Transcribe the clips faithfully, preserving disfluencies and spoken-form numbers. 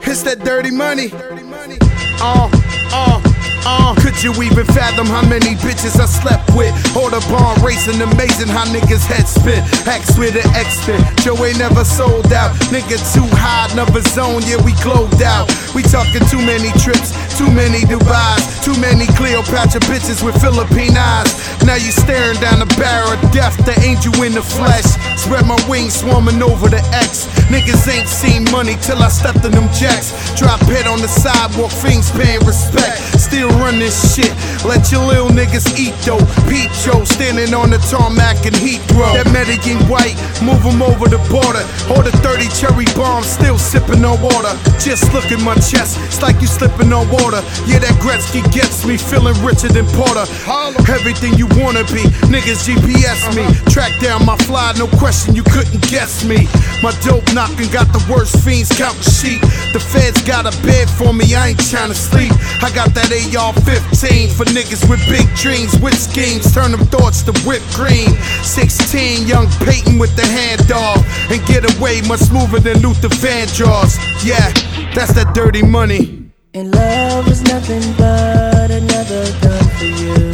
It's that dirty money. Uh, uh, uh. Could you even fathom how many bitches I slept with? Order barn racing, amazing how niggas head spin. Axe with an X-spin. Joe ain't never sold out. Nigga too high, never zone, yeah, we glowed out. We talking too many trips, too many Dubais, too many Cleopatra bitches with Philippine eyes. Now you staring down the barrel of death, the angel in the flesh. Spread my wings, swarming over the X. Niggas ain't seen money till I stepped in them jacks. Drop head on the sidewalk, fiends paying respect. Still run this shit, let your little niggas eat though. Pete Joe standing on the tarmac and Heathrow. That Medellin white, move them over the border. Order thirty cherry bombs, still sipping on water. Just look at my chest, it's like you slipping on water. Yeah, that Gretzky gets me feeling richer than Porter. Everything you wanna be, niggas G P S me. Track down my fly, no question, you couldn't guess me. My dope knocking got the worst fiends counting sheep. The feds got a bed for me, I ain't tryna sleep. I got that A R fifteen for niggas with big dreams, with schemes, turn them thoughts to whipped cream. sixteen, young Peyton with the handoff, and get away much smoother than Luther Vandross. Yeah, that's that dirty money. And love is nothing but another gun for you.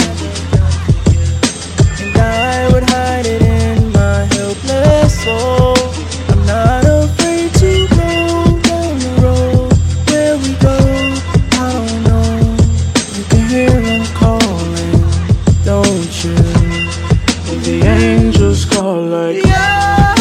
And I would hide it in my helpless soul. I'm not afraid to go down the road. Where we go, I don't know. You can hear them calling, don't you? And the angels call like, yeah.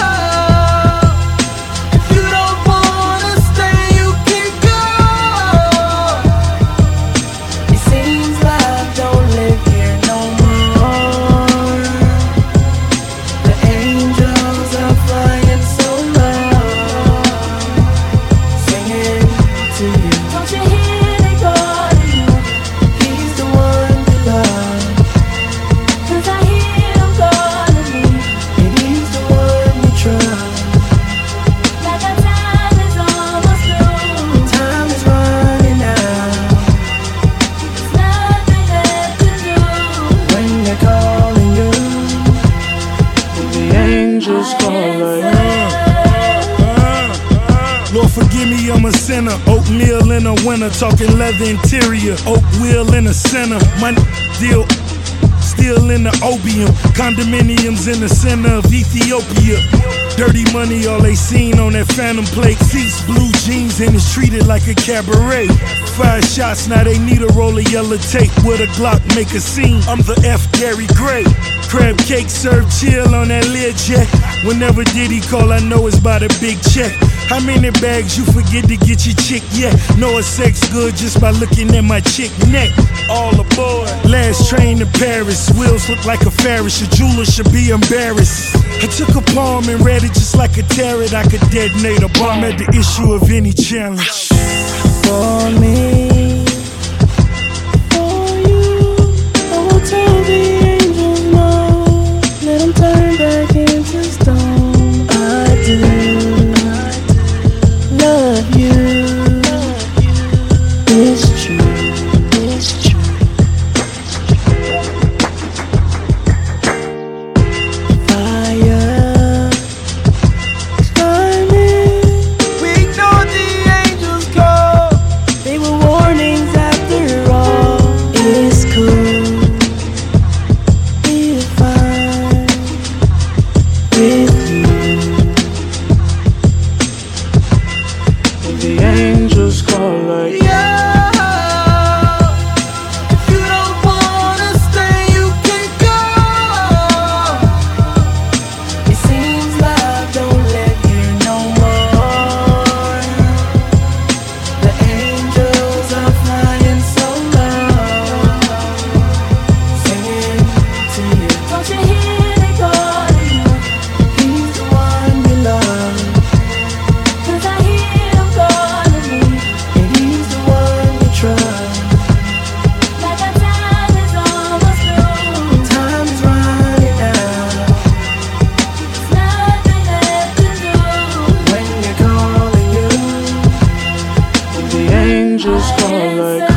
Lord forgive me, I'm a sinner. Oatmeal in a winter, talking leather interior. Oak wheel in the center. My deal still in the opium. Condominiums in the center of Ethiopia. Dirty money, all they seen on that phantom plate. Seats, blue jeans, and it's treated like a cabaret. Five shots, now they need a roll of yellow tape. With a Glock, make a scene. I'm the F. Gary Gray. Crab cake served chill on that Learjet. Whenever Diddy call, I know it's by the big check. How many bags you forget to get your chick yet? Know a sex good just by looking at my chick neck. All aboard. Last train to Paris. Wheels look like a Ferris. Your jeweler should be embarrassed. I took a poem and read it just like a tarot. I could detonate a bomb at the issue of any challenge. For me, for you, I will tell the angels no. Let them turn back into stone. I do love you. It's true. It's true. Fire is burning. We ignored the angels' call. They were warnings after all. It's cool. We're fine with you. And the angels call like, yeah. If you don't wanna stay, you can go. It seems love don't live here no more. The angels are flying so low, singing to you. Don't you hear they calling you? He's the one you love. 'Cause I hear him calling me, and he's the one you trust. Like our time is almost through. Time is running out. There's nothing left to do. When you're calling you, and the angels call like.